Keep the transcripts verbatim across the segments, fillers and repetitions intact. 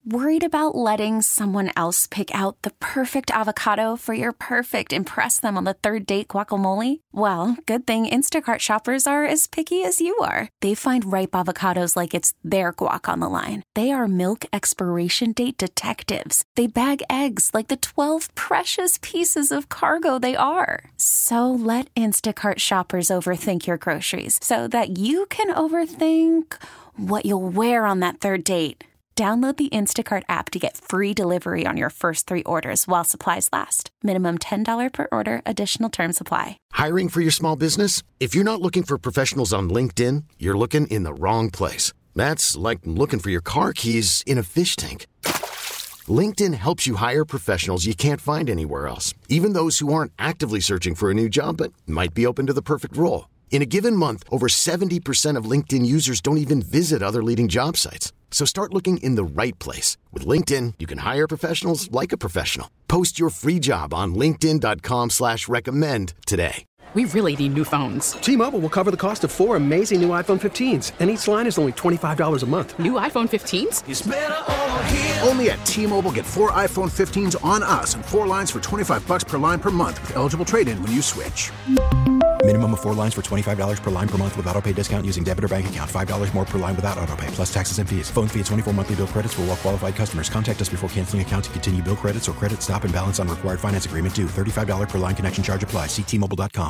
Worried about letting someone else pick out the perfect avocado for your perfect impress them on the third date guacamole? Well, good thing Instacart shoppers are as picky as you are. They find ripe avocados like it's their guac on the line. They are milk expiration date detectives. They bag eggs like the twelve precious pieces of cargo they are. So let Instacart shoppers overthink your groceries so that you can overthink what you'll wear on that third date. Download the Instacart app to get free delivery on your first three orders while supplies last. Minimum ten dollars per order. Additional terms apply. Hiring for your small business? If you're not looking for professionals on LinkedIn, you're looking in the wrong place. That's like looking for your car keys in a fish tank. LinkedIn helps you hire professionals you can't find anywhere else, even those who aren't actively searching for a new job but might be open to the perfect role. In a given month, over seventy percent of LinkedIn users don't even visit other leading job sites. So start looking in the right place. With LinkedIn, you can hire professionals like a professional. Post your free job on linkedin dot com slash recommend today. We really need new phones. T-Mobile will cover the cost of four amazing new iPhone fifteens, and each line is only twenty-five dollars a month. New iPhone fifteens? It's better over here. Only at T-Mobile, get four iPhone fifteens on us and four lines for twenty-five dollars per line per month with eligible trade-in when you switch. Minimum of four lines for twenty-five dollars per line per month with autopay discount using debit or bank account. five dollars more per line without autopay, plus taxes and fees. Phone fee at twenty-four monthly bill credits for well-qualified customers. Contact us before canceling account to continue bill credits or credit stop and balance on required finance agreement due. thirty-five dollars per line connection charge applies. See T Mobile dot com.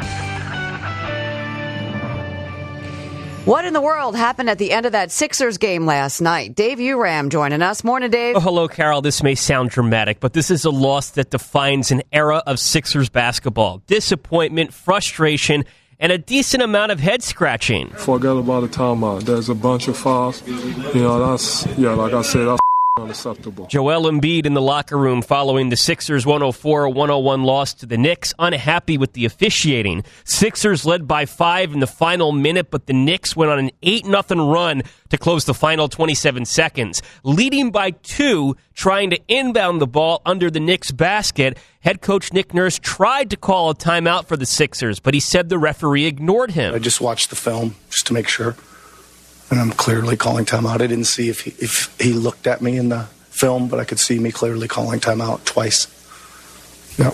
What in the world happened at the end of that Sixers game last night? Dave Uram joining us. Morning, Dave. Oh, hello, Carol. This may sound dramatic, but this is a loss that defines an era of Sixers basketball. Disappointment, frustration, and a decent amount of head scratching. Forget about the timeout. There's a bunch of fouls. You know, that's, yeah, like I said, that's unacceptable. Joel Embiid in the locker room following the Sixers' one oh four one oh one loss to the Knicks, unhappy with the officiating. Sixers led by five in the final minute, but the Knicks went on an eight nothing run to close the final twenty-seven seconds. Leading by two, trying to inbound the ball under the Knicks basket, head coach Nick Nurse tried to call a timeout for the Sixers, but he said the referee ignored him. I just watched the film just to make sure. And I'm clearly calling timeout. I didn't see if he, if he looked at me in the film, but I could see me clearly calling timeout twice. Yep.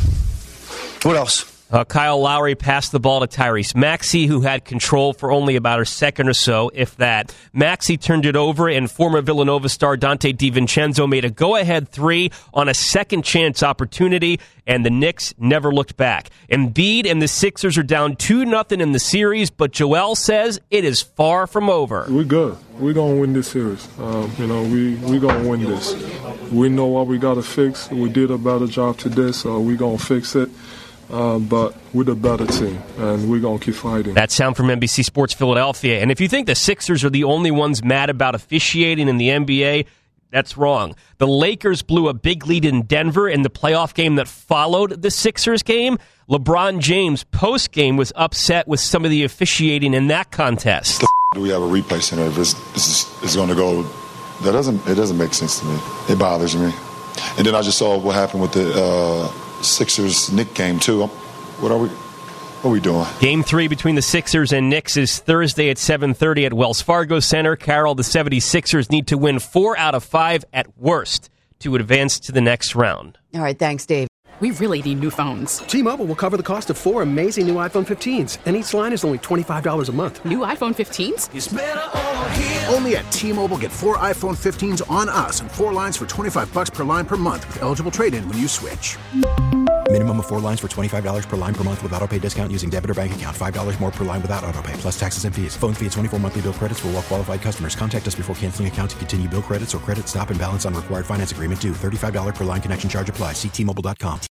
What else? Uh, Kyle Lowry passed the ball to Tyrese Maxey, who had control for only about a second or so, if that. Maxey turned it over, and former Villanova star Dante DiVincenzo made a go-ahead three on a second-chance opportunity, and the Knicks never looked back. Embiid and the Sixers are down two nothing in the series, but Joel says it is far from over. We're good. We're going to win this series. Um, you know, we we going to win this. We know what we got to fix. We did a better job today, so we're going to fix it. Uh, but we're the better team, and we're going to keep fighting. That sound from N B C Sports Philadelphia. And if you think the Sixers are the only ones mad about officiating in the N B A, that's wrong. The Lakers blew a big lead in Denver in the playoff game that followed the Sixers game. LeBron James, post-game, was upset with some of the officiating in that contest. The f- do we have a replay center if this is, is going to go? That doesn't, it doesn't make sense to me. It bothers me. And then I just saw what happened with the uh, Sixers Knicks game too. What are we? What are we doing? Game three between the Sixers and Knicks is Thursday at seven thirty at Wells Fargo Center. Carol, the seventy-sixers need to win four out of five at worst to advance to the next round. All right, thanks, Dave. We really need new phones. T-Mobile will cover the cost of four amazing new iPhone fifteens, and each line is only twenty-five dollars a month. New iPhone fifteens? It's better over here. Only at T-Mobile, get four iPhone fifteens on us and four lines for twenty-five dollars per line per month with eligible trade-in when you switch. Minimum of four lines for twenty-five dollars per line per month with autopay discount using debit or bank account. five dollars more per line without autopay, plus taxes and fees. Phone fee at twenty-four monthly bill credits for well-qualified customers. Contact us before canceling account to continue bill credits or credit stop and balance on required finance agreement due. thirty-five dollars per line connection charge applies. See T Mobile dot com.